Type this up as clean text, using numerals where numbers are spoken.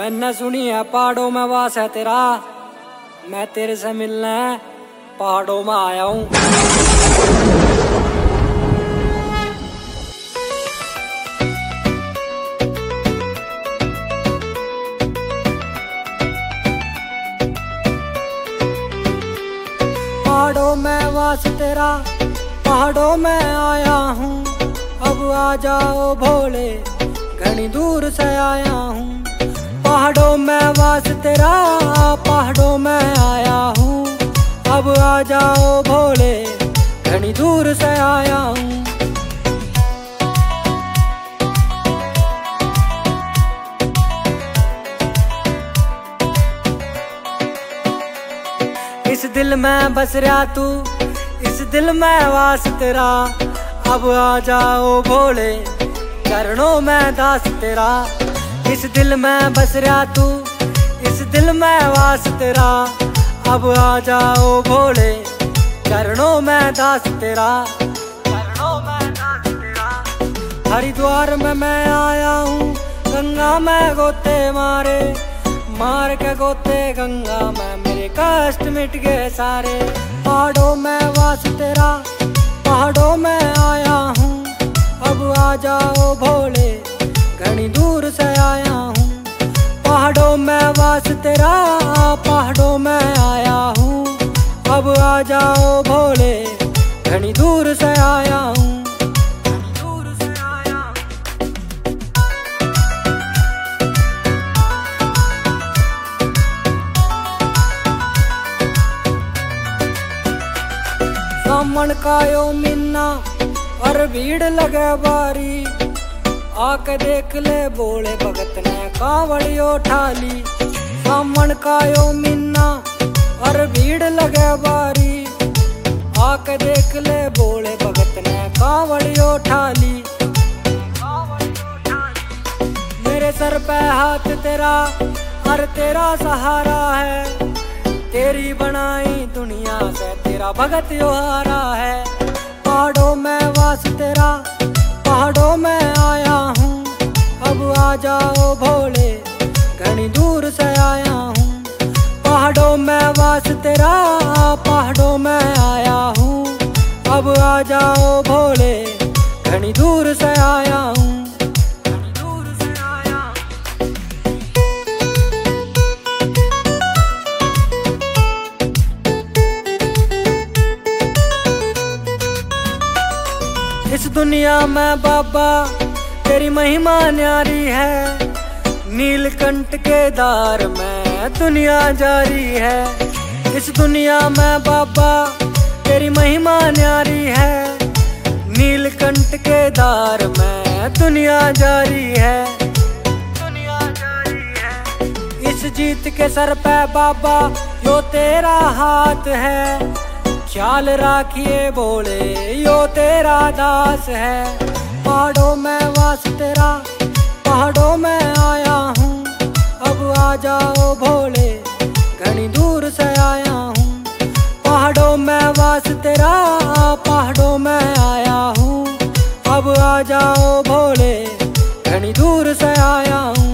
मैंने सुनी है पहाड़ों में वास है तेरा, मैं तेरे से मिलने पहाड़ों में आया हूँ। पहाड़ों में वास तेरा, पहाड़ों में आया हूँ। अब आ जाओ भोले, घनी दूर से आया हूँ। पहाड़ों में वास तेरा, पहाड़ों में आया हूँ। अब आ जाओ भोले, घनी दूर से आया हूँ। इस दिल में बस रहा तू, इस दिल में वास तेरा। अब आ जाओ भोले, चरणों में दास तेरा। इस दिल में बस रहा तू, इस दिल में वास तेरा। अब आ जाओ भोले, चरणों में दास तेरा। चरणों में दास तेरा। हरिद्वार में मैं आया हूँ, गंगा में गोते मारे, मार के गोते गंगा में मेरे कष्ट मिट गए सारे। पहाड़ों में वास तेरा, पहाड़ों में आया हूँ। अब आ जाओ भोले, घनी दूर से आया हूँ। पहाड़ों में वास तेरा, पहाड़ों में आया हूँ। अब आ जाओ भोले, घनी दूर से आया हूँ। सामन का यो मिन्ना और भीड़ लगे बारी। आके देख ले बोले भगत ने कांवड़ी उठा ली। सामन का यो मिन्ना और भीड़ लगे बारी। आके देख ले बोले भगत ने कांवड़ी उठा ली। मेरे सर पे हाथ तेरा और तेरा सहारा है। तेरी बनाई दुनिया से तेरा भगत यो हारा है। पहाड़ों में वास तेरा, पहाड़ों में आया हूँ। अब आ जाओ भोले, घनी दूर से आया हूँ। पहाड़ों में वास तेरा, पहाड़ों में आया हूँ। अब आ जाओ भोले, घनी दूर से आया हूँ। इस दुनिया में बाबा तेरी महिमा न्यारी है। नीलकंठ के दार में दुनिया जारी है। इस दुनिया में बाबा तेरी महिमा न्यारी है। नीलकंठ के दार में दुनिया जारी है। दुनिया जारी है। इस जीत के सर पे बाबा यो तेरा हाथ है। ख्याल राखिए बोले यो तेरा दास है। पहाड़ों में वास तेरा, पहाड़ों में आया हूँ। अब आ जाओ भोले, घनी दूर से आया हूँ। पहाड़ों में वास तेरा, पहाड़ों में आया हूँ। अब आ जाओ भोले, घनी दूर से आया हूँ।